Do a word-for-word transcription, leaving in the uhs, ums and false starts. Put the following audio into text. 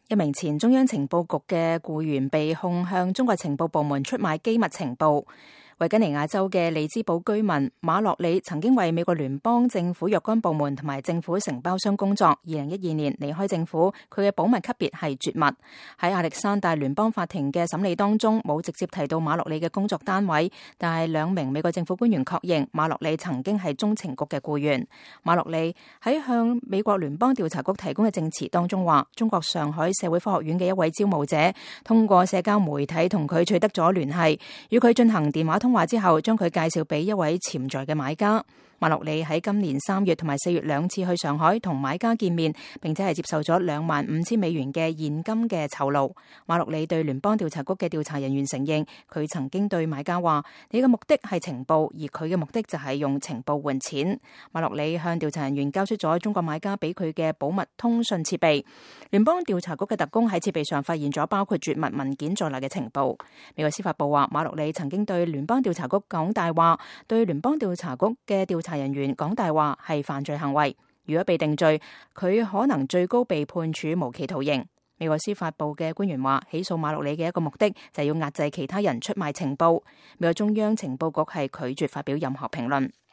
一名前中央情報局嘅僱員被控向中國情報部門出賣機密情報。維吉尼亞州嘅利茲堡居民馬洛里曾經為美國聯邦政府若干部門同埋政府承包商工作。二零一二年離開政府，佢嘅保密級別係絕密。喺亞歷山大聯邦法庭嘅審理當中，冇直接提到馬洛里嘅工作單位，但係兩名美國政府官員確認馬洛里曾經係中情局嘅僱員。馬洛里喺向美國聯邦調查局提供嘅證詞當中話，中國上海社會科學院嘅一位招募者通過社交媒體同佢取得咗聯繫，與佢進行電話通話之後，將佢介紹俾一位潛在嘅買家。馬洛里喺今年三月同埋四月兩次去上海同買家見面，並且係接受咗兩萬五千美元嘅現金嘅酬勞。馬洛里對聯邦調查局嘅調查人員承認，佢曾經對買家話：你嘅目的係情報，而佢嘅目的就係用情報換錢。馬洛里向調查人員交出咗中國買家俾佢嘅保密通訊設備。聯邦調查局嘅特工喺設備上發現咗包括絕密文件在內嘅情報。美國司法部話，馬洛里曾經對聯邦調查局講大話，對聯邦調查局嘅調查人員講大話係犯罪行為。如果被定罪，佢可能最高被判處無期徒刑。美國司法部嘅官員話，起訴馬洛里嘅一個目的就係要壓制其他人出賣情報。美國中央情報局係拒絕發表任何評論。